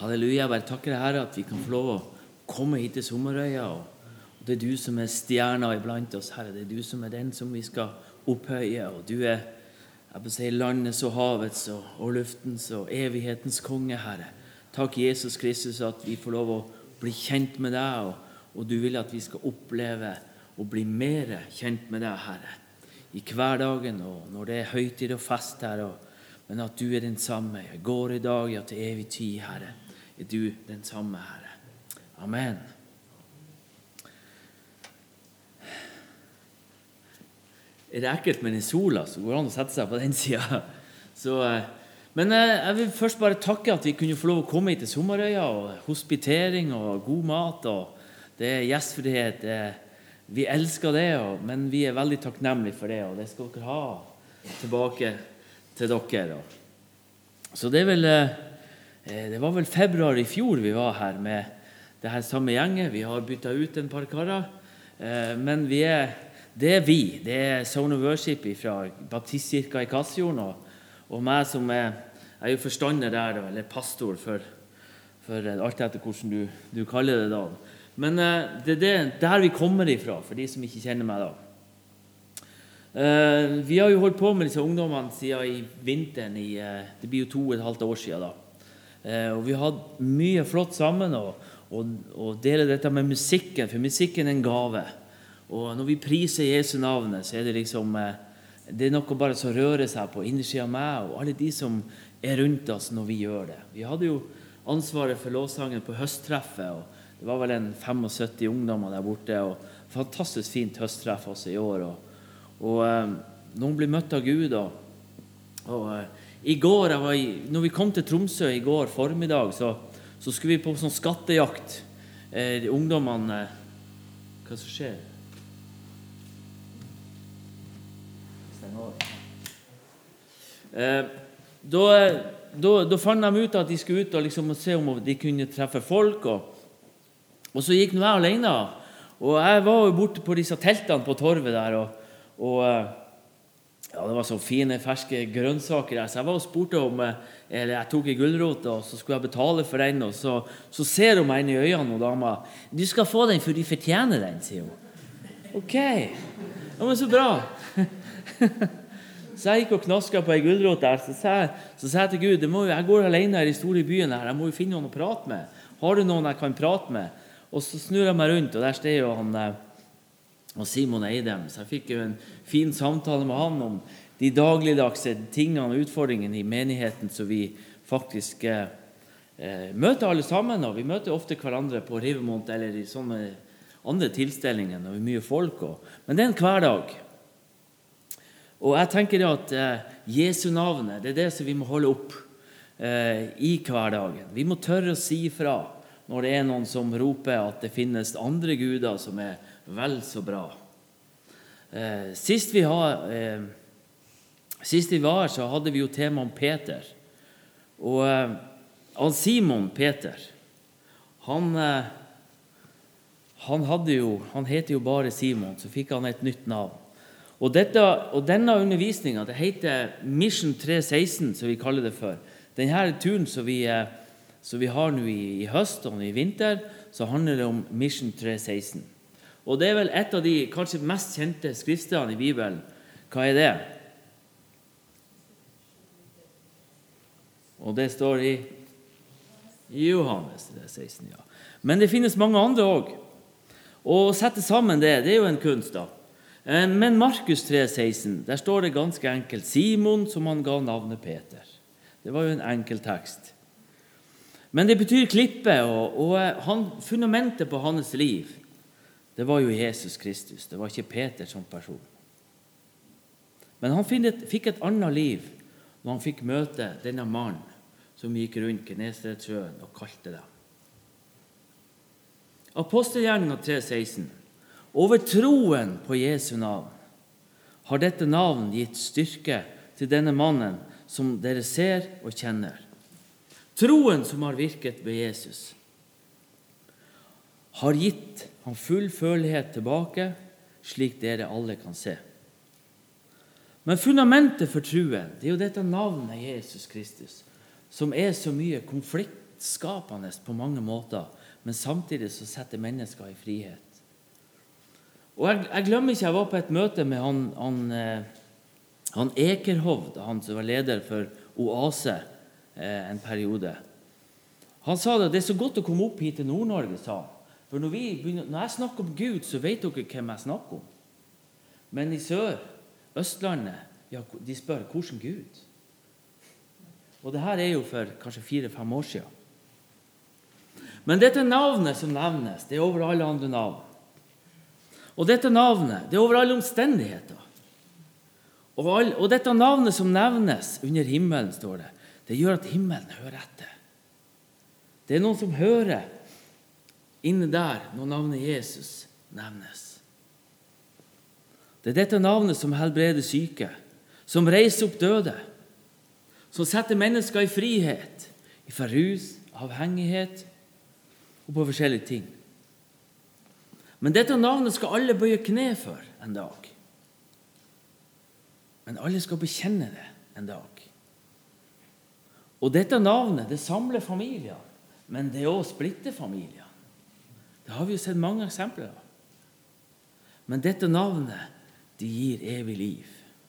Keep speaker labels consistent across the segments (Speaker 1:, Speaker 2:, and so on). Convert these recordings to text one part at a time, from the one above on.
Speaker 1: Halleluja, jeg bare takker deg, Herre, at vi kan få lov å komme hit til Sommerøya, og det er du som er stjerna iblant oss, Herre. Det er du som er den som vi skal opphøye, og du er, jeg vil si, landets og havets og luftens og evighetens konge, Herre. Takk, Jesus Kristus, at vi får lov å bli kjent med deg, og du vil at vi skal oppleve og bli mer kjent med deg, Herre. I hverdagen, og når det er høytid og fest, Herre, men at du er den samme. Jeg går i dag, ja, til evig tid, Herre. Er du den samme, Herre. Amen. Er det ekkelt med den sola, så går det an å sette seg på den siden. Men jeg vil først bare takke at vi kunne få lov å komme hit til Sommerøya, og hospitering og god mat, og det er gjestfrihet. Vi elsker det, men vi er veldig takknemlige for det, og det skal dere ha tilbake til dere. Så det var vel februar i fjor vi var her med det her samme gjenget. Vi har byttet ut en par karer, men det er Zone of Worship fra Baptistkirka i Kassjorden, og meg som er jo forstander der, eller pastor for alt etter hvordan du kaller det da. Men det er der vi kommer ifra, for de som ikke kjenner meg da. Vi har jo holdt på med disse ungdommene siden i vinteren, det blir jo 2,5 år siden da. Og vi har hatt mye flott sammen, og deler dette med musikken, for musikken er en gave. Og når vi priser Jesu navnet, så er det liksom, det er noe bare som rører seg på innersiden av meg, og alle de som er rundt oss når vi gjør det. Vi hadde jo ansvaret for lovsangen på høsttreffet, og det var vel en 75 ungdommer der borte, og fantastisk fint høsttreff også i år, og noen ble møtt av Gud, og i går, når vi kom til Tromsø i går formiddag, så skulle vi på sånn skattejakt. Ungdommene, hva som skjer? Da fant de ut at de skulle ut og liksom se om de kunne treffe folk, og så gikk jeg alene, og jeg var jo borte på disse teltene på torvet der, og ja, det var så fine, ferske grønnsaker der, så jeg var og spurte om, eller jeg tok en gulrot, og så skulle jeg betale for den, og så ser hun meg inn i øynene, og dama, du skal få den for de fortjener den, sier hun. Ok, ja, men så bra. Så jeg gikk og knasket på en gulrot der, så sa jeg til Gud, jeg går alene her i store byen her, jeg må jo finne noen å prate med. Har du noen jeg kan prate med? Og så snur jeg meg rundt, og der stod jo han og Simon Eidem, så jeg fikk jo en fin samtale med han om de dagligdagse tingene og utfordringene i menigheten, så vi faktisk møter alle sammen, og vi møter ofte hverandre på Rivemont eller i sånne andre tilstelninger når vi er mye folk, men det er en hverdag. Og jeg tenker at Jesu navnet, det er det som vi må holde opp i hverdagen. Vi må tørre å si fra når det er noen som roper at det finnes andre guder som er vel så bra. Sist vi var, så hadde vi jo tema om Peter. Og Simon Peter, han heter jo bare Simon, så fikk han et nytt navn. Og denne undervisningen, det heter Mission 316, som vi kaller det for. Denne turen som vi har nå i høst og i vinter, så handler det om Mission 316. Og det er vel et av de kanskje mest kjente skriftstedene i Bibelen. Hva er det? Og det står i Johannes 316, ja. Men det finnes mange andre også. Og å sette sammen det er jo en kunst da. Men Markus 316, der står det ganske enkelt Simon, som han ga navnet Peter. Det var jo en enkel tekst. Men det betyr klippe, og fundamentet på hans liv, det var jo Jesus Kristus. Det var ikke Peter som person. Men han fikk et annet liv når han fikk møte denne mannen som gikk rundt Genesaretsjøen og kalte det. Apostelgjerningen 3:16. Over troen på Jesu navn har dette navn gitt styrke til denne mannen som dere ser og kjenner. Troen som har virket ved Jesus har gitt han full følelighet tilbake, slik dere alle kan se. Men fundamentet for troen, det er jo dette navnet Jesus Kristus, som er så mye konflikt skapende på mange måter, men samtidig så setter mennesker i frihet. Og jeg glemmer ikke, jeg var på et møte med han Ekerhovd, han som var leder for Oase en periode. Han sa det er så godt å komme opp hit til Nord-Norge, sa han. For når jeg snakker om Gud, så vet dere hvem jeg snakker om. Men i sør, Østlandet, ja, de spør, hvordan Gud? Og det her er jo for kanskje 4-5 år siden. Men dette navnet som nevnes, det er over alle andre navn. Og dette navnet, det er over alle omstendigheter. Og dette navnet som nevnes under himmelen, står det, det gjør at himmelen hører etter. Det er noen som hører inne der når navnet Jesus nevnes. Det er dette navnet som helbreder syke, som reiser opp døde, som setter mennesker i frihet, fra rus, avhengighet og på forskjellige ting. Men dette navnet skal alle bøye kne for en dag. Men alle skal bekjenne det en dag. Og dette navnet, det samler familier, men det er også splitter familier. Det har vi jo sett mange eksempler av. Men dette navnet, det gir evig liv.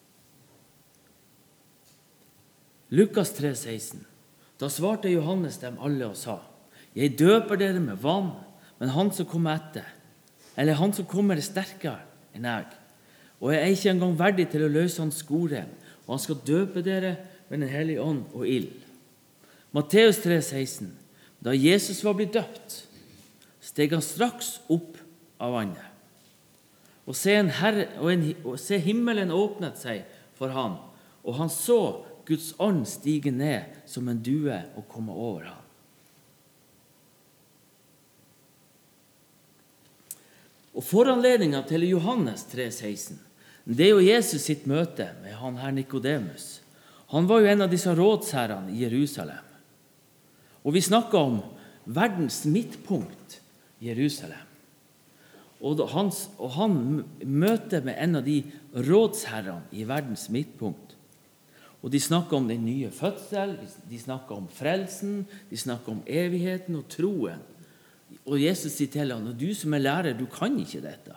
Speaker 1: Lukas 3,16. Da svarte Johannes dem alle og sa, «Jeg døper dere med vann, men han som kommer etter, eller han som kommer er sterkere enn jeg, og jeg er ikke engang verdig til å løse hans skorem, og han skal døpe dere med den hellige ånd og ild.» Matteus 3,16. Da Jesus var blitt døpt, steg han straks opp av vannet. Og se himmelen åpnet seg for han, og han så Guds ånd stige ned som en due og komme over han. Og foranledningen til Johannes 3,16, det er jo Jesus sitt møte med han her Nikodemus. Han var jo en av disse rådsherrene i Jerusalem. Og vi snakket om verdens midtpunkt, Jerusalem. Og han møter med en av de rådsherrene i verdens midtpunkt. Og de snakker om den nye fødsel, de snakker om frelsen, de snakker om evigheten og troen. Og Jesus sier til ham, og du som er lærer, du kan ikke dette.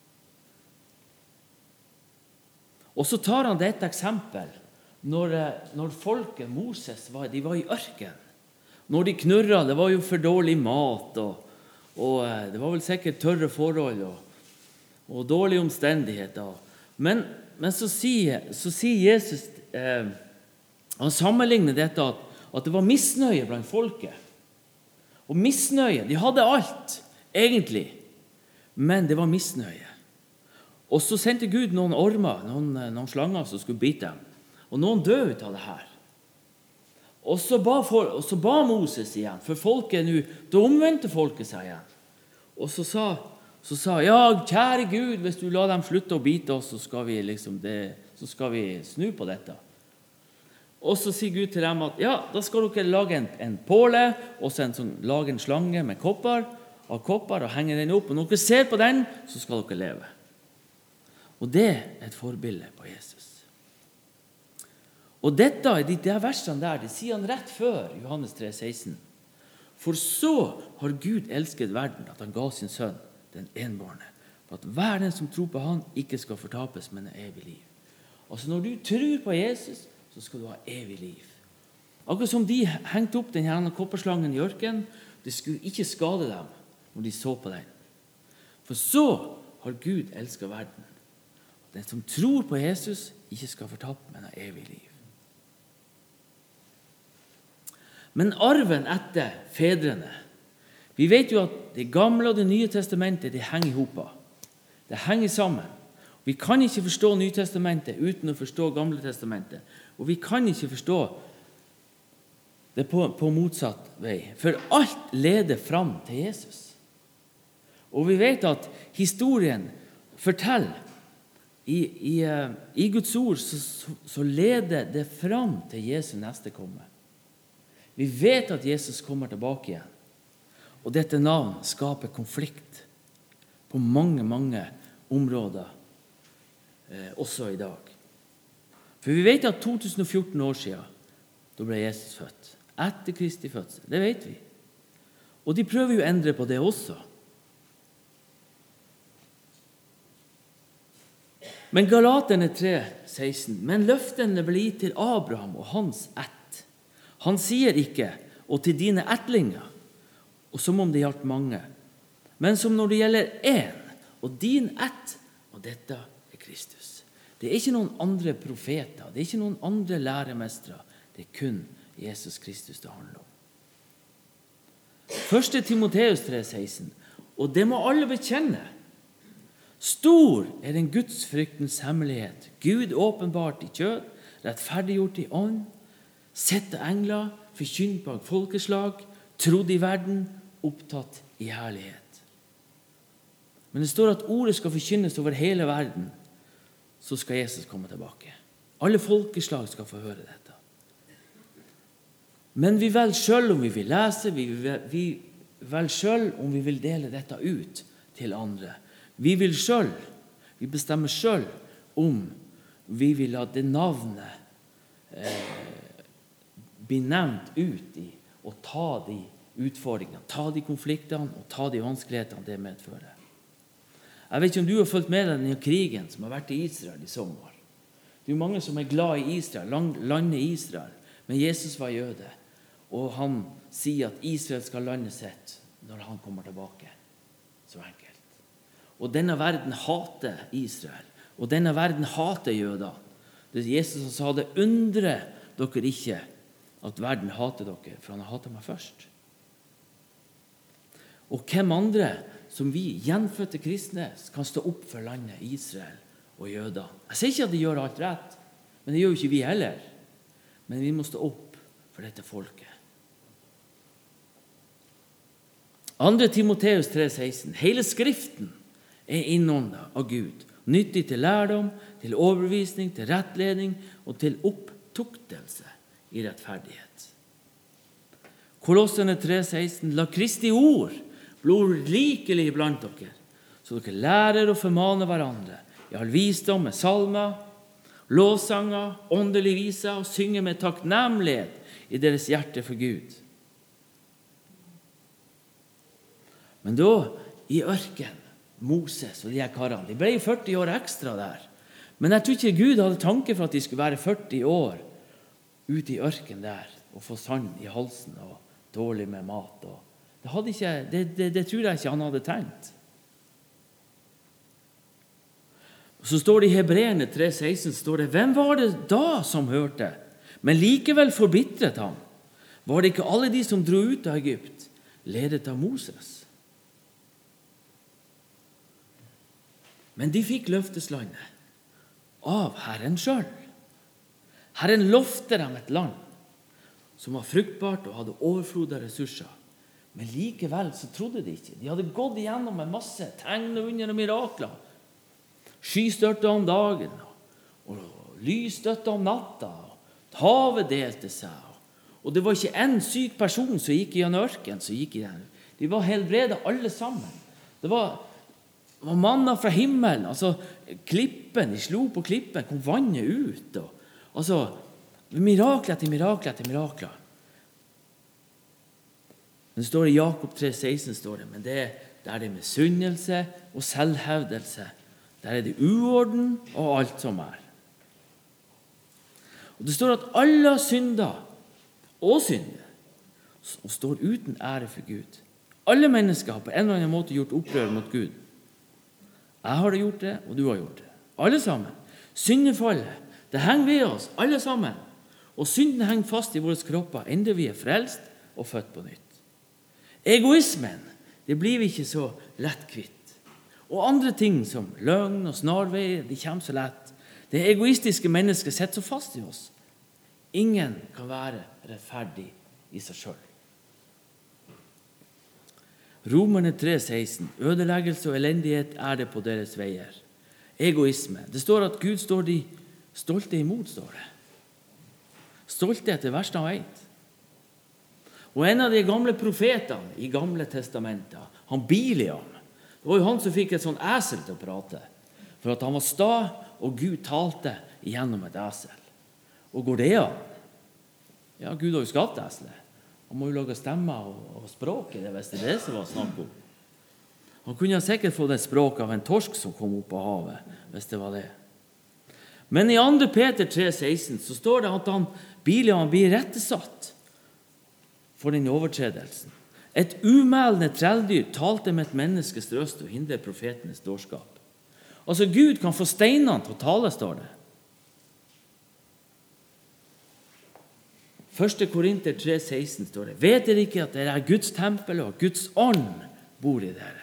Speaker 1: Og så tar han dette eksempel når folket, Moses, de var i ørken. Når de knurret, det var jo for dårlig mat, og det var vel sikkert tørre forhold og dårlige omstendigheter. Men så sier Jesus, han sammenligner dette at det var misnøye blant folket. Og misnøye, de hadde alt, egentlig, men det var misnøye. Og så sendte Gud noen ormer, noen slanger som skulle bite dem, og noen døde ut av det her. Og så ba Moses igjen, for folket nå, da omvendte folket seg igjen. Og så sa, ja, kjære Gud, hvis du lar dem slutte å bite oss, så skal vi snu på dette. Og så sier Gud til dem at, ja, da skal dere lage en påle, og så lage en slange med kopper, og henge den opp, og når dere ser på den, så skal dere leve. Og det er et forbilde på Jesus. Og dette, de versene der, det sier han rett før Johannes 3,16. For så har Gud elsket verden, at han ga sin sønn, den enbårne, for at hver den som tror på han ikke skal fortapes, men er evig liv. Altså når du tror på Jesus, så skal du ha evig liv. Akkurat som de hengte opp denne kopperslangen i ørken, det skulle ikke skade dem når de så på den. For så har Gud elsket verden. Den som tror på Jesus ikke skal fortape, men ha evig liv. Men arven etter fedrene, vi vet jo at det gamle og det nye testamentet, det henger i hopa. Det henger sammen. Vi kan ikke forstå Nytestamentet uten å forstå Gamle testamentet. Og vi kan ikke forstå det på motsatt vei. For alt leder fram til Jesus. Og vi vet at historien forteller, i Guds ord så leder det fram til Jesu neste komme. Vi vet at Jesus kommer tilbake igjen. Og dette navn skaper konflikt på mange, mange områder, også i dag. For vi vet at 2014 år siden, da ble Jesus født. etter Kristi fødsel. Det vet vi. Og de prøver jo å endre på det også. Men Galaterne 3,16, men løftene ble gitt til Abraham og hans ett. Han sier ikke, og til dine ettlinger, og som om det gjaldt mange, men som når det gjelder en, og din ett, og dette er Kristus. Det er ikke noen andre profeter, det er ikke noen andre læremestere, det er kun Jesus Kristus det handler om. 1. Timoteus 3,16, og det må alle bekjenne. Stor er den gudsfryktens hemmelighet. Gud åpenbart i kjød, rettferdiggjort i ånd, sett av engler, forkynt bak folkeslag, trodd i verden, opptatt i herlighet. Men det står at ordet skal forkynnes over hele verden, så skal Jesus komme tilbake. Alle folkeslag skal få høre dette. Men vi velger selv om vi vil lese, vi velger selv om vi vil dele dette ut til andre. Vi bestemmer selv om vi vil la det navnet bli nevnt ut i, og ta de utfordringene, ta de konfliktene og ta de vanskelighetene det medfører. Jeg vet ikke om du har fulgt med denne krigen som har vært i Israel i sommer. Det er jo mange som er glad i Israel, landet Israel, men Jesus var jøde, og han sier at Israel skal lande sitt når han kommer tilbake. Så enkelt. Og denne verden hater Israel, og denne verden hater jøder. Det er Jesus som sa det, undrer dere ikke at verden hater dere, for han hater meg først. Og hvem andre som vi gjenfødte kristne kan stå opp for landet Israel og jøder? Jeg sier ikke at de gjør alt rett, men det gjør jo ikke vi heller. Men vi må stå opp for dette folket. 2. Timoteus 3,16. Hele skriften er innåndet av Gud, nyttig til lærdom, til overbevisning, til rettledning og til opptuktelse i rettferdighet. Kolosserne 3,16. La Kristi ord bli rikelig blant dere, så dere lærer å formane hverandre i all visdom med salmer, lovsanger, åndelig viser og synger med takknemlighet i deres hjerte for Gud. Men da, i ørken, Moses og de her karene, de ble 40 år ekstra der. Men jeg tror ikke Gud hadde tanke for at de skulle være 40 år ute i ørken der, og få sand i halsen og dårlig med mat. Det tror jeg ikke han hadde tenkt. Så står det i Hebreerne 3,16, står det, hvem var det da som hørte, men likevel forbitret ham? Var det ikke alle de som dro ut av Egypt, ledet av Moses? Men de fikk løfteslandet av Herren selv. Herren lovte dem et land som var fruktbart og hadde overflod av ressurser. Men likevel så trodde de ikke. De hadde gått igjennom en masse tegn og under og mirakler. Skystørte om dagen, og lysstøtte om natta, og havet delte seg. Og det var ikke en syk person som gikk i en ørken, som gikk i den. De var helbrede alle sammen. Det var manna fra himmelen, altså klippen, de slo på klippen, kom vannet ut, og altså mirakler etter mirakler etter mirakler. Men det står i Jakob 3,16 står det, men der er det misunnelse og selvhevdelse. Der er det uorden og alt som er. Og det står at alle synder og synder og står uten ære for Gud. Alle mennesker har på en eller annen måte gjort opprør mot Gud. Jeg har gjort det, og du har gjort det. Alle sammen. Syndefallet, det henger ved oss, alle sammen. Og synden henger fast i våre kropper, enda vi er frelst og født på nytt. Egoismen, det blir vi ikke så lett kvitt. Og andre ting som løgn og snarveier, de kommer så lett. Det egoistiske mennesket sitter så fast i oss. Ingen kan være rettferdig i seg selv. Romerne 3,16. Ødeleggelse og elendighet er det på deres veier. Egoisme. Det står at Gud står de stolte imot, står det. Stolthet er det verste han vet. Og en av de gamle profetene i gamle testamenter, han Biliam, det var jo han som fikk et sånn esel til å prate. For at han var sta, og Gud talte gjennom et esel. Og går det an? Ja, Gud har jo skapt eselet. Han må jo lage stemmer og språk i det, hvis det er det som var snakk om. Han kunne sikkert fått et språk av en torsk som kom opp av havet, hvis det var det. Men i 2. Peter 3,16 så står det at Biliam blir rettesatt for den overtredelsen. Et umælende trelldyr talte med et menneskes røst og hindret profetenes dårskap. Altså Gud kan få steinene til å tale, står det. 1. Korinter 3,16 står det: Vet dere ikke at dere er Guds tempel, og Guds ånd bor i dere?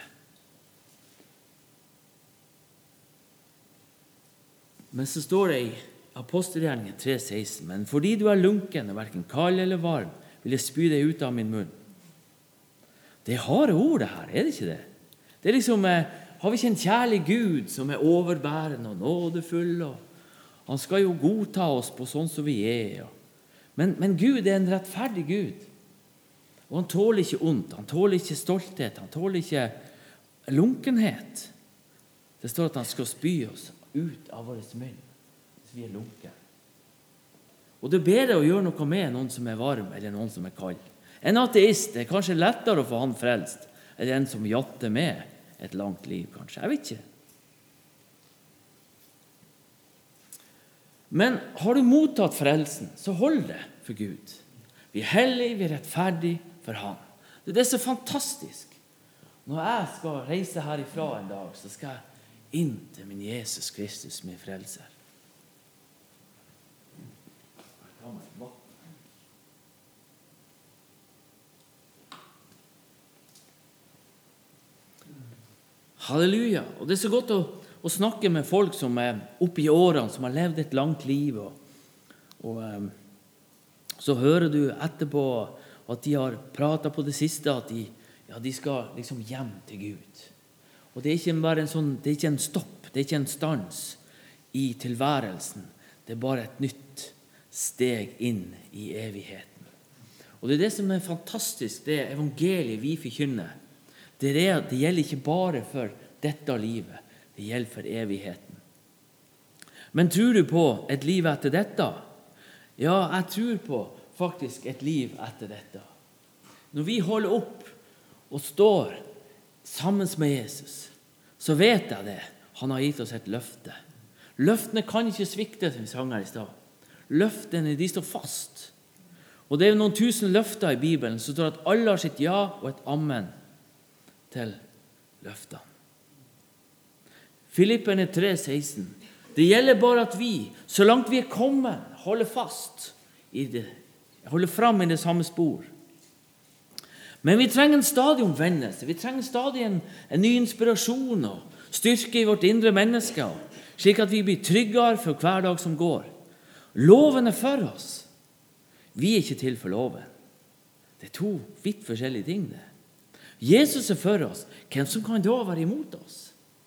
Speaker 1: Men så står det i Apostelgjerningen 3,16: Men fordi du er lunken og hverken kald eller varm, vil jeg spy deg ut av min munn. Det er harde ord det her, er det ikke det? Det er liksom, har vi ikke en kjærlig Gud som er overbærende og nådefull, og han skal jo godta oss på sånn som vi er. Men Gud er en rettferdig Gud, og han tåler ikke ondt, han tåler ikke stolthet, han tåler ikke lunkenhet. Det står at han skal spy oss ut av vår munn hvis vi er lunken. Og det er bedre å gjøre noe med noen som er varm eller noen som er kald. En ateist, det er kanskje lettere å få han frelst enn en som jatter med et langt liv, kanskje. Jeg vet ikke. Men har du mottatt frelsen, så hold det for Gud. Vi er hellige, vi er rettferdige for han. Det er så fantastisk. Når jeg skal reise herifra en dag, så skal jeg inn til min Jesus Kristus, min frelser. Halleluja. Og det er så godt å snakke med folk som er oppe i årene, som har levd et langt liv. Og så hører du etterpå at de har pratet på det siste, at de skal liksom hjem til Gud. Og det er ikke bare det er ikke en stopp, det er ikke en stans i tilværelsen. Det er bare et nytt steg inn i evigheten. Og det er det som er fantastisk, det evangeliet vi forkynner. Det gjelder ikke bare for dette livet, det gjelder for evigheten. Men tror du på et liv etter dette? Ja, jeg tror på faktisk et liv etter dette. Når vi holder opp og står sammen med Jesus, så vet jeg det. Han har gitt oss et løfte. Løftene kan ikke svikte, som vi sang her i stad. Løftene, de står fast. Og det er noen tusen løfter i Bibelen, så står det at alle har sitt ja og et amen til løftene. Filipperne 3,16. Det gjelder bare at vi, så langt vi er kommet, holder fast i det, holder frem i det samme spor. Men vi trenger en stadig omvendelse. Vi trenger stadig en ny inspirasjon og styrke i vårt indre menneske, slik at vi blir tryggere for hver dag som går. Loven er for oss. Vi er ikke til for loven. Det er to vidt forskjellige ting, det. Jesus er for oss. Hvem som kan da være imot oss?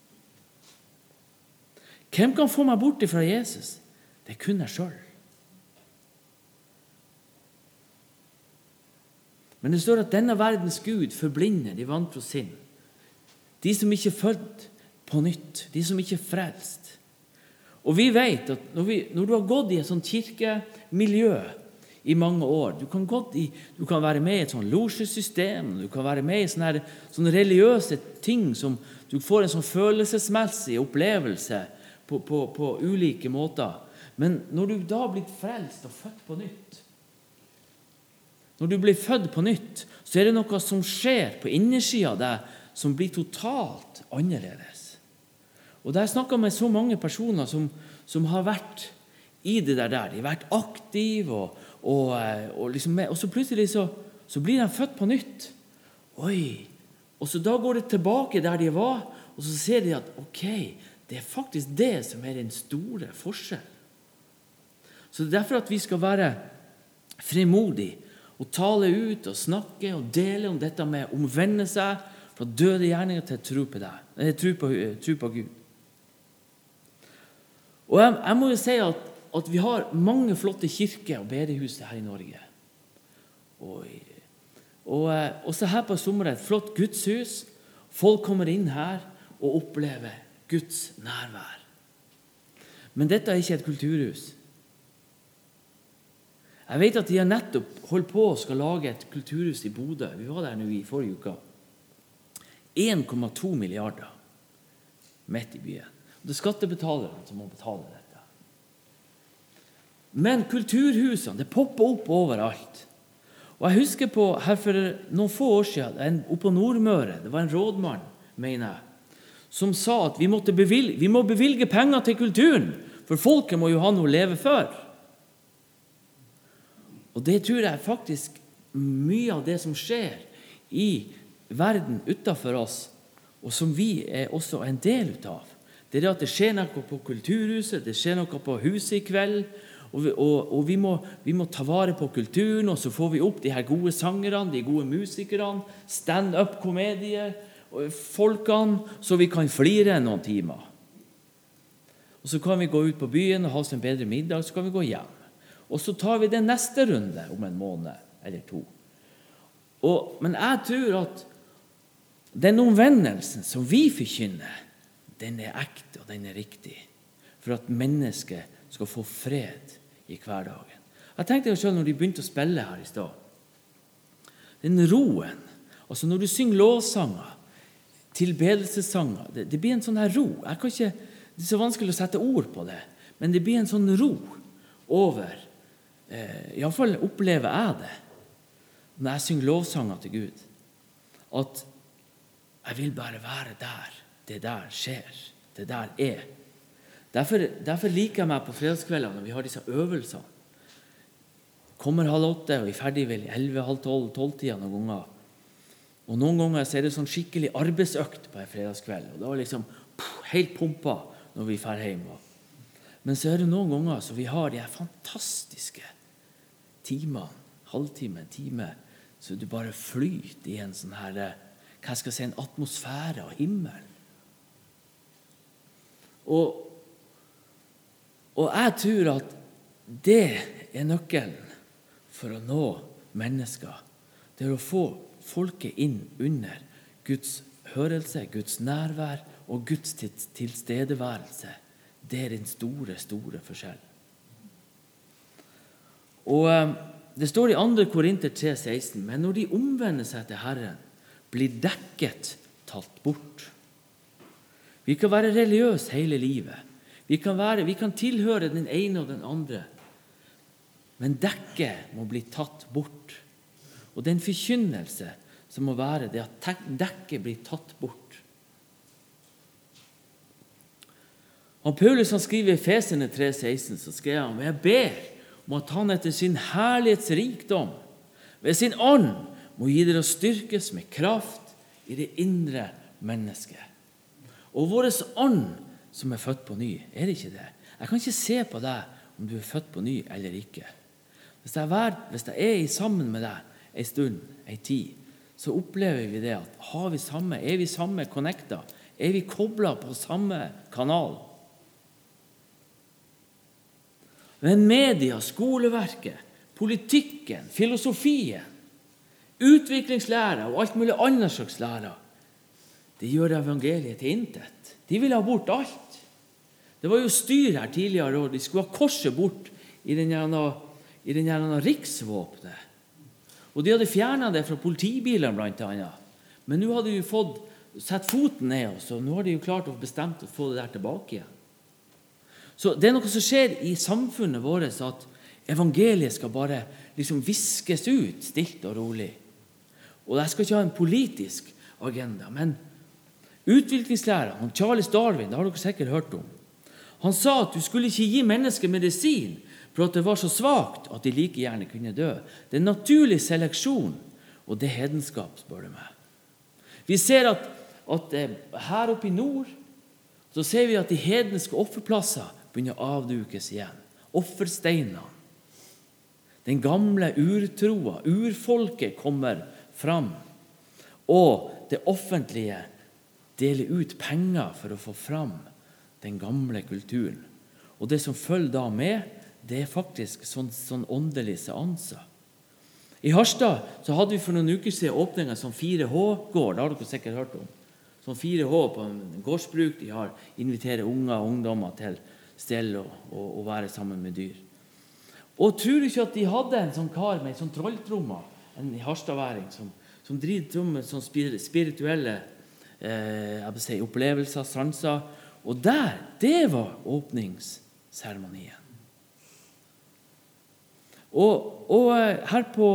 Speaker 1: Hvem kan få meg bort fra Jesus? Det er kun jeg selv. Men det står at denne verdens Gud forblinder de vantro sinn. De som ikke er født på nytt. De som ikke er frelst. Og vi vet at når du har gått i et sånt kirkemiljø i mange år, du kan være med i et sånt losjesystem, du kan være med i sånne religiøse ting som du får en sånn følelsesmessig opplevelse på ulike måter. Men når du da har blitt frelst og født på nytt, når du blir født på nytt, så er det noe som skjer på innersiden av deg som blir totalt annerledes. Og der snakker jeg med så mange personer som har vært i det der. De har vært aktive, og så plutselig så blir de født på nytt. Oi! Og så da går det tilbake der de var, og så ser de at ok, det er faktisk det som er den store forskjellen. Så det er derfor at vi skal være frimodige, og tale ut og snakke og dele om dette med å omvende seg fra døde gjerninger til tro på Gud. Og jeg må jo si at vi har mange flotte kirker og bedehus her i Norge. Og så her på sommeren et flott gudshus. Folk kommer inn her og opplever Guds nærvær. Men dette er ikke et kulturhus. Jeg vet at de har nettopp holdt på å skal lage et kulturhus i Bodø. Vi var der nå i forrige uke. 1,2 milliarder midt i byen. Det er skattebetalerne som må betale dette. Men kulturhusene, det popper opp overalt. Og jeg husker på, her for noen få år siden, oppe på Nordmøre, det var en rådmann, mener jeg, som sa at vi må bevilge penger til kulturen, for folket må jo ha noe å leve for. Og det tror jeg faktisk mye av det som skjer i verden utenfor oss, og som vi er også en del av. Det er at det skjer noe på kulturhuset, det skjer noe på huset i kveld, og vi må ta vare på kulturen, og så får vi opp de her gode sangerne, de gode musikerne, stand-up-komedier, folkene, så vi kan flire noen timer. Og så kan vi gå ut på byen og ha oss en bedre middag, så kan vi gå hjem. Og så tar vi den neste runde om en måned eller to. Men jeg tror at den omvendelsen som vi forkynner, den er ekte og den er riktig, for at mennesket skal få fred i hverdagen. Jeg tenkte jo selv når de begynte å spille her i sted, den roen, altså når du synger lovsanger, tilbedelsessanger, det blir en sånn her ro. Det er så vanskelig å sette ord på det, men det blir en sånn ro over, i alle fall opplever jeg det, når jeg synger lovsanger til Gud, at jeg vil bare være der, det der skjer, det der er. Derfor liker jeg meg på fredagskveldene når vi har disse øvelsene. Kommer 7:30 og er ferdig vel 11:30, 12-tida noen ganger. Og noen ganger så er det sånn skikkelig arbeidsøkt på en fredagskveld, og da er liksom helt pumpa når vi fer hjem. Men så er det noen ganger så vi har de her fantastiske timene, halvtime, en time, så du bare flyter i en sånn her, hva skal jeg si, en atmosfære av himmel. Og jeg tror at det er nøkkelen for å nå mennesker. Det er å få folket inn under Guds hørelse, Guds nærvær og Guds tilstedeværelse. Det er den store, store forskjell. Og det står i 2. Korinter 3,16, men når de omvender seg til Herren, blir dekket tatt bort. Vi kan være religiøse hele livet. Vi kan tilhøre den ene og den andre. Men dekket må bli tatt bort. Og den forkynnelse som må være det at dekket blir tatt bort. Og Paulus skriver i Efeserne 3,16, så skrev han, jeg ber om at han etter sin herlighetsrikdom ved sin ånd må gi dere å styrkes med kraft i det indre mennesket. Og vår ånd som er født på ny, er det ikke det? Jeg kan ikke se på deg om du er født på ny eller ikke. Hvis jeg er sammen med deg en stund, en tid, så opplever vi det at er vi samme connecta? Er vi koblet på samme kanal? Men media, skoleverket, politikken, filosofien, utviklingslære og alt mulig annet slags lære, det gjør evangeliet til intet. De vil ha bort alt. Det var jo styr her tidligere år. De skulle ha korset bort i den riksvåpenet. Og de hadde fjernet det fra politibilene blant annet. Men nå hadde de fått sett foten ned, og nå har de jo klart å bestemt å få det der tilbake igjen. Så det er noe som skjer i samfunnet vårt, at evangeliet skal bare liksom viskes ut, stilt og rolig. Og jeg skal ikke ha en politisk agenda, men utviklingslæreren, Charles Darwin, det har dere sikkert hørt om. Han sa at du skulle ikke gi mennesker medisin for at det var så svagt at de like gjerne kunne dø. Det er naturlig seleksjon, og det er hedenskap, spør du meg. Vi ser at her oppe i nord, så ser vi at de hedenske offerplasser begynner å avdukes igjen. Offersteinene. Den gamle urtroa, urfolket kommer fram, og det offentlige deler ut penger for å få fram den gamle kulturen. Og det som følger da med, det er faktisk sånn åndelig seanser. I Harstad så hadde vi for noen uker siden åpningen som 4H-gård, det har dere sikkert hørt om. Som 4H på en gårdsbruk, de inviterer unge og ungdommer til stell og være sammen med dyr. Og tror du ikke at de hadde en sånn kar med en sånn trolltromma, en harstadværing, som driver med sånn spirituelle opplevelser, sanser. Og det var åpningsseremonien. Og her på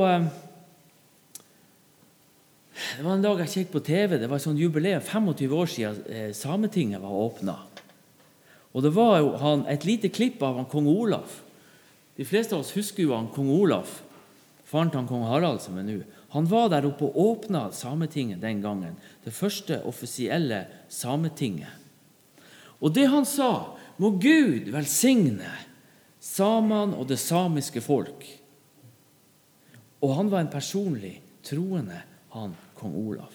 Speaker 1: det var en dag jeg kikket på TV, det var et sånt jubileum, 25 år siden Sametinget var åpnet. Og det var jo et lite klipp av kong Olav. De fleste av oss husker jo kong Olav, faren til kong Harald som nå. Han var der oppe og åpnet Sametinget den gangen, det første offisielle Sametinget. Og det han sa, må Gud velsigne samene og det samiske folk. Og han var en personlig troende, han kong Olav.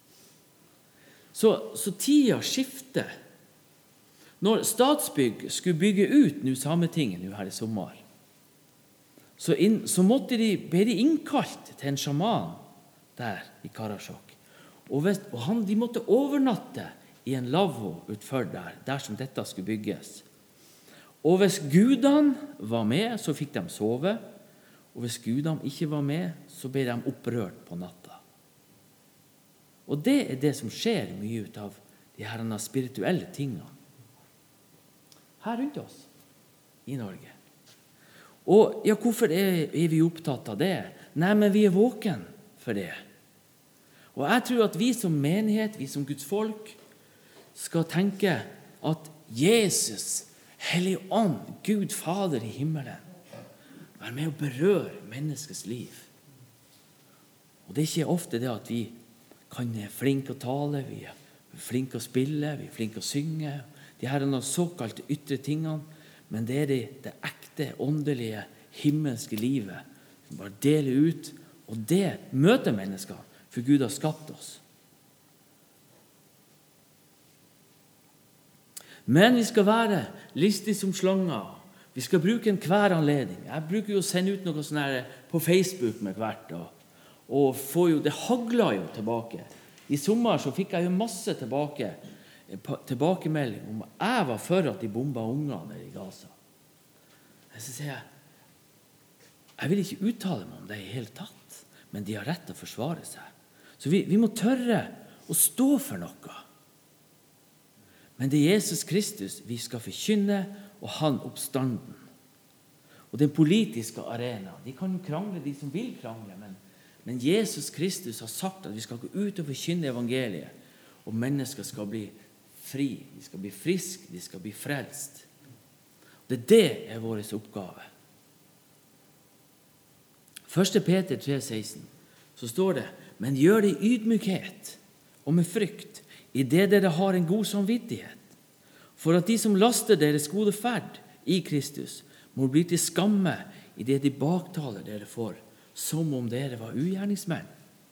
Speaker 1: Så tida skifter. Når Statsbygg skulle bygge ut Sametinget her i sommer, så ble de innkalt til en sjaman der i Karasjok. Og de måtte overnatte i en lavvo utfor der som dette skulle bygges. Og hvis gudene var med, så fikk de sove. Og hvis gudene ikke var med, så ble de opprørt på natta. Og det er det som skjer mye ut av de her spirituelle tingene. Her rundt oss i Norge. Og ja, hvorfor er vi opptatt av det? Nei, men vi er våken for det. Og jeg tror at vi som menighet, vi som Guds folk, skal tenke at Jesus, Hellig Ånd, Gud Fader i himmelen, være med å berøre menneskets liv. Og det er ikke ofte det at vi kan flinke å tale, vi er flinke å spille, vi er flinke å synge, de her såkalte ytre tingene, men det er det ekte, åndelige, himmelske livet som bare deler ut, og det møter mennesker, for Gud har skapt oss. Men vi skal være listige som slanger. Vi skal bruke enhver anledning. Jeg bruker jo å sende ut noe sånn her på Facebook med hvert, og det hagler jo tilbake. I sommer så fikk jeg jo masse tilbakemelding om at jeg var for at de bombet ungene i Gaza. Så sier jeg vil ikke uttale meg om det i hele tatt, men de har rett til å forsvare seg. Så vi må tørre å stå for noe. Men det er Jesus Kristus vi skal forkynne, og han oppstanden. Og den politiske arena, de kan jo krangle, de som vil krangle, men Jesus Kristus har sagt at vi skal gå ut og forkynne evangeliet, og mennesker skal bli fri, de skal bli friske, de skal bli frelst. Det er vår oppgave. 1. Peter 3,16 så står det, men gjør det i ydmykhet og med frykt, i det dere har en god samvittighet, for at de som laster deres gode ferd i Kristus må bli til skamme i det de baktaler dere for, som om dere var ugjerningsmenn.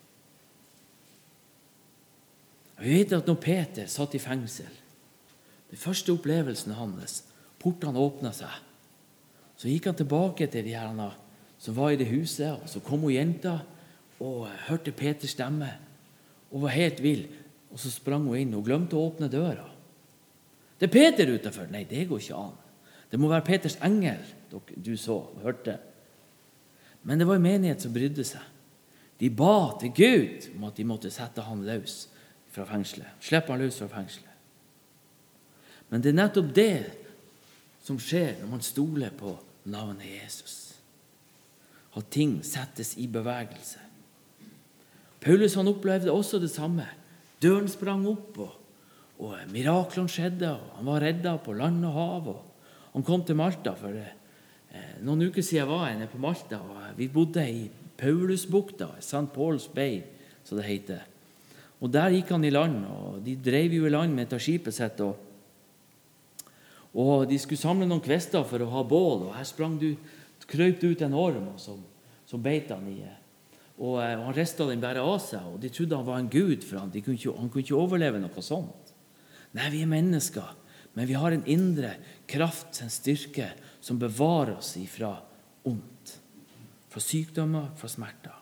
Speaker 1: Vi vet at når Peter satt i fengsel, den første opplevelsen hans, portene åpnet seg, så gikk han tilbake til de her som var i det huset, og så kom hun jenta og hørte Peters stemme og var helt vill, og så sprang hun inn og glemte å åpne døra. Det er Peter utenfor. Nei, det går ikke an. Det må være Peters engel du så og hørte. Men det var en menighet som brydde seg. De ba til Gud om at de måtte sette han løs fra fengselet. Slippe han løs fra fengselet. Men det er nettopp det som skjer når man stoler på navnet Jesus. At ting settes i bevegelse. Paulus han opplevde også det samme. Døren sprang opp, og miraklene skjedde, og han var reddet på land og hav, og han kom til Malta. For noen uker siden var jeg nede på Malta, og vi bodde i Paulusbukta, St. Paul's Bay, så det heter. Og der gikk han i land, og de drev jo i land med et av skipet sitt, og de skulle samle noen kvester for å ha bål, og her krøp det ut en orm, som beit han i. Og han restet den bare av seg, og de trodde han var en gud for han. Han kunne ikke overleve noe sånt. Nei, vi er mennesker, men vi har en indre kraft, en styrke, som bevarer oss ifra ondt, fra sykdommer, fra smerter.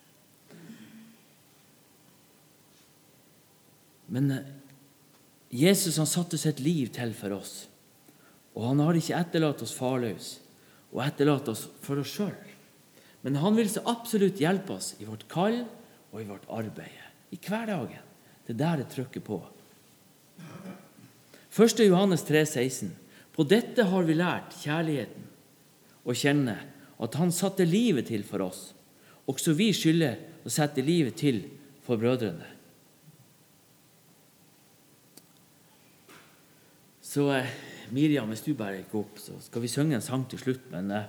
Speaker 1: Men Jesus han satte sitt liv til for oss, og han har ikke etterlatt oss farløs. og etterlate oss for oss selv. Men han vil så absolutt hjelpe oss i vårt kall og i vårt arbeid, i hverdagen. Det der det trykker på. 1. Johannes 3,16. På dette har vi lært kjærligheten å kjenne, at han satte livet til for oss. Også vi skylder å sette livet til for brødrene. Så Miriam, hvis du bare gikk opp, så skal vi synge en sang til slutt.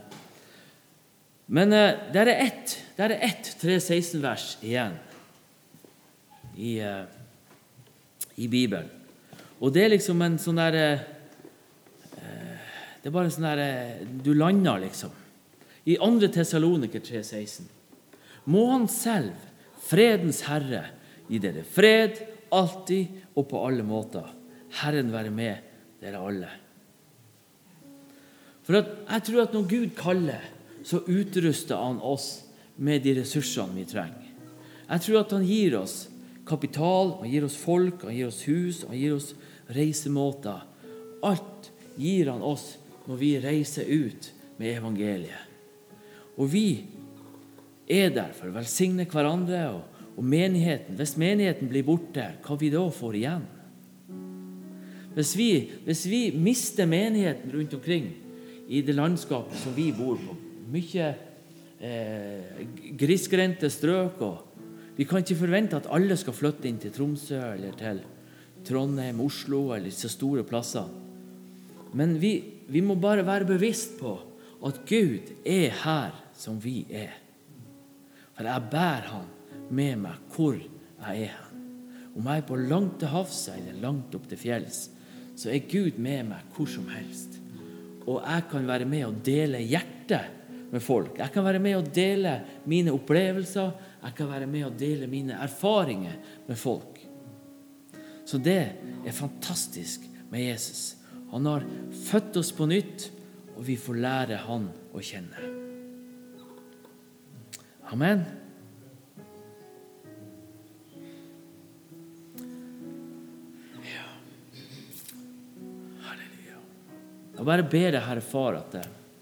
Speaker 1: Men det er ett 3,16-vers igjen i Bibelen. Og det er liksom en sånn der, det er bare en sånn der, du lander liksom. I 2. Tessaloniker 3,16. Må han selv, fredens Herre, gi dere fred, alltid og på alle måter. Herren være med dere alle. For jeg tror at når Gud kaller, så utruster han oss med de ressursene vi trenger. Jeg tror at han gir oss kapital, han gir oss folk, han gir oss hus, han gir oss reisemåter. Alt gir han oss når vi reiser ut med evangeliet. Og vi er der for å velsigne hverandre og menigheten. Hvis menigheten blir borte, hva vi da får igjen? Hvis vi mister menigheten rundt omkring i det landskapet som vi bor på, mye grisgrendte strøk, og vi kan ikke forvente at alle skal flytte inn til Tromsø eller til Trondheim, Oslo eller så store plasser. Men vi må bare være bevisst på at Gud er her som vi er. For jeg bærer han med meg hvor jeg er hen. Om jeg er på langt til havs eller langt opp til fjells, så er Gud med meg hvor som helst. Og jeg kan være med og dele hjertet med folk. Jeg kan være med og dele mine opplevelser. Jeg kan være med og dele mine erfaringer med folk. Så det er fantastisk med Jesus. Han har født oss på nytt, og vi får lære han å kjenne. Amen. Ja. Halleluja. Jeg bare ber deg, Herre Far, at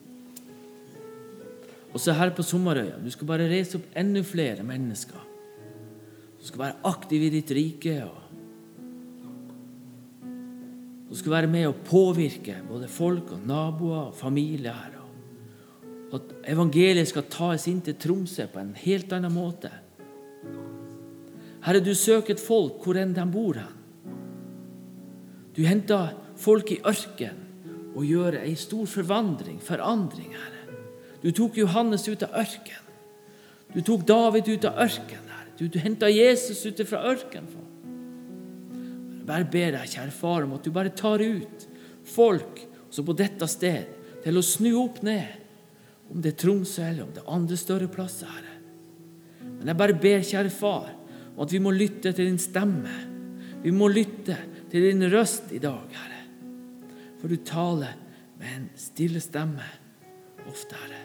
Speaker 1: også her på Sommerøya, du skal bare reise opp enda flere mennesker. Du skal være aktiv i ditt rike, og du skal være med å påvirke både folk og naboer og familie her. At evangeliet skal tas inn til Tromsø på en helt annen måte. Herre, du søker et folk hvor enn de bor hen. Du henter folk i ørken og gjør en stor forandring, Herre. Du tok Johannes ut av ørken. Du tok David ut av ørken, Herre. Du hentet Jesus ut fra ørken. Bare ber deg, kjære far, om at du bare tar ut folk også på dette sted til å snu opp ned, om det er Tromsø eller om det er andre større plasser, Herre. Men jeg bare ber, kjære far, om at vi må lytte til din stemme. Vi må lytte til din røst i dag, Herre. For du taler med en stille stemme ofte, Herre.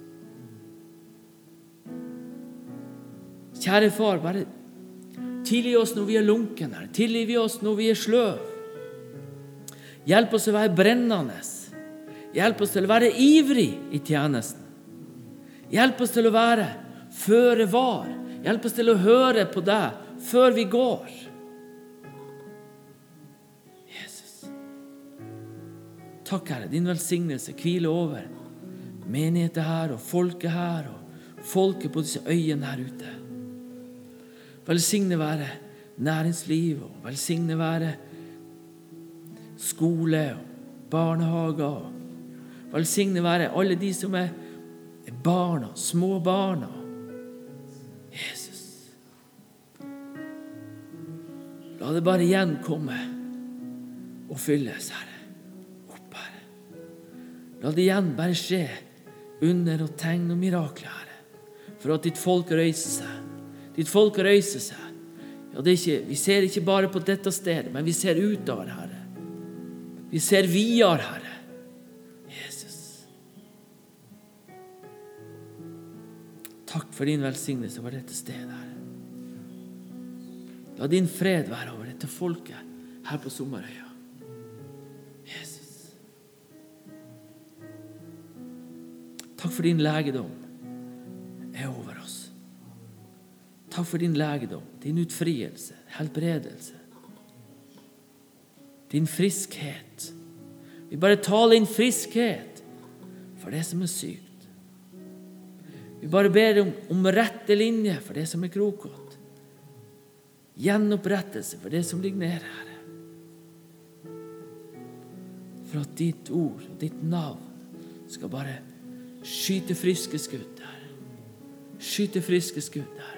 Speaker 1: Kjære far, bare tilgi oss når vi er lunken, Herre. Tilgi oss når vi er sløv. Hjelp oss å være brennende. Hjelp oss til å være ivrig i tjenesten. Hjelp oss til å være føre var. Hjelp oss til å høre på deg før vi går. Jesus. Takk, Herre, din velsignelse hviler over menigheten her og folket her og folket på disse øyene her ute. Velsigne være næringsliv og velsigne være skole og barnehager. Velsigne være alle de som er barna, små barna. Jesus. La det bare igjen komme og fylles, Herre. Opp, Herre. La det igjen bare skje under og tegn og mirakler, Herre. For at ditt folk røyser seg. Ditt folk røyser seg. Ja, det er ikke, vi ser ikke bare på dette stedet, men vi ser utover, Herre. Vi ser videre, Herre. Jesus. Takk for din velsignelse over dette stedet, Herre. La din fred være over dette folket her på Sommerøya. Jesus. Takk for din legedom er over oss. Takk for din legedom, din utfrielse, helbredelse, din friskhet. Vi bare taler inn friskhet for det som er sykt. Vi bare ber om rette linje for det som er krokete. Gjenopprettelse for det som ligger nede, Herre. For at ditt ord og ditt navn skal bare skyte friske skudd, Herre. Skyte friske skudd, Herre.